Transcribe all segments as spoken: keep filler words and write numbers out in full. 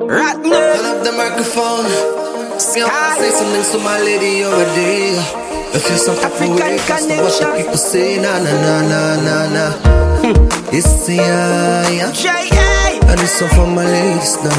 Ratner. Pull up the microphone. Me up and say something to my lady over there. I feel something from way past what the people say. Nah, nah, nah, nah, nah, nah. It's the I, J A. and it's all for my ladies now.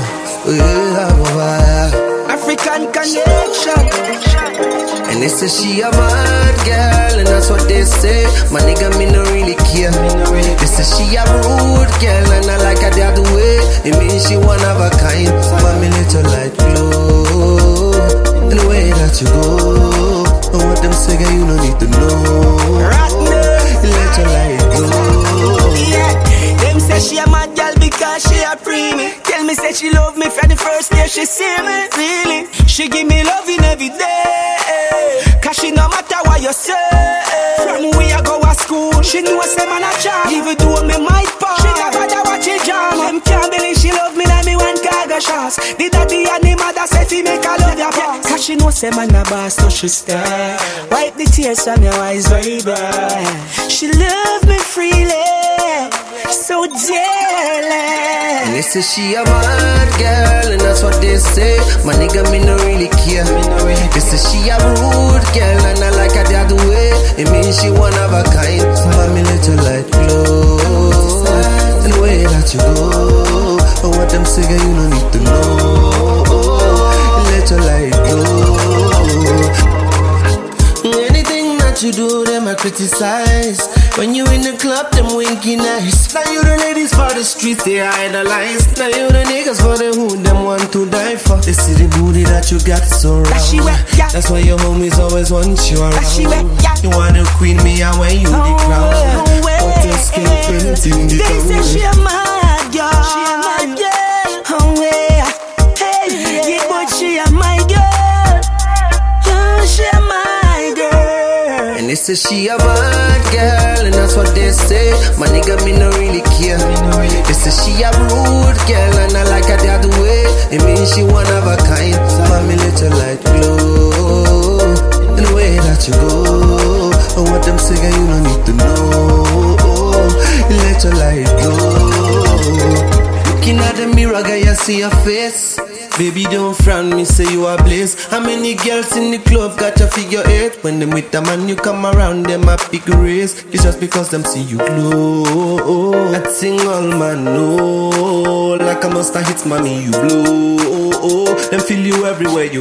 Yeah, African connection. and they say she a bad girl, and that's what they say. My nigga, me no really care. They say she a rude girl, and I like her the other way. It means she one of a kind. Mommy, little light glow in the way that you go. And what them say, girl, you no need to know. Little light glow. Yeah, them say she a mad girl because she a preemie. Tell me say she love me from the first day she see me. Really, she give me loving every day. Cause she no matter what you say. From we a go to school, she know say man a charm. Even though me might pass, she never bother watch it jam. Them can't believe she love me like me one cargo shots. The daddy and the mother say fi make her love your pass. Cause she know say man a boss, so she stay. Wipe the tears from your eyes, baby. She love me freely, so dearly. And they say she a bad girl, and that's what they say. My nigga, me no really care. They say she a rude girl, and I like her the other way. It means she one of a kind. Mommy, little light glow in the way that you go. And what them say, girl, you no need to know. Little light glow. Anything that you do, them I criticize. When you in the club, them winky nice. Now you the ladies for the streets, they idolize. Now you the niggas for the hood, them want to die for. They see the booty that you got so round. That she wear, yeah. That's why your homies always want you around. That she wear, yeah. You want to queen me, I wear you oh, the crown. Oh, but your skin printing the they say she a mad girl. She a mad girl. Oh, yeah. Hey, yeah, but she a my girl. Oh, she a my girl. And they say she a bad girl, and that's what they say. My nigga, me no really care. They say she a rude girl, and I like her the other way. It means she one of a kind. Mommy, little light glow in the way that you go. And what them say, girl, you no need to know. Little light glow. Looking at the mirror, girl, you see your face. Baby, don't frown me, say you a blaze. How many girls in the club got your figure eight? When them with a man, you come around, them a big race. It's just because them see you glow. That single man know. Like a monster hits, mommy, you blow. Them feel you everywhere you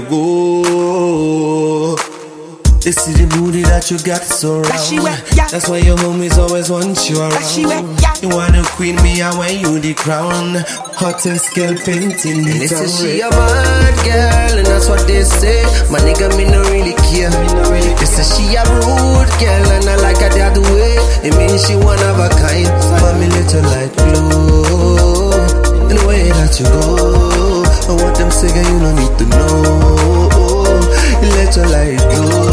go. They see the booty that you got so round. That she wear, yeah. That's why your homies always want you around. That she wear, yeah. You wanna queen me, I wear you the crown. Hot and scale painting. And they say she a bad girl, and that's what they say. My nigga, me no really care. They say she a rude girl, and I like her the other way. It means she one of a kind. Mommy, little light glow in the way that you go. And what them say, girl, you no need to know. Little light glow.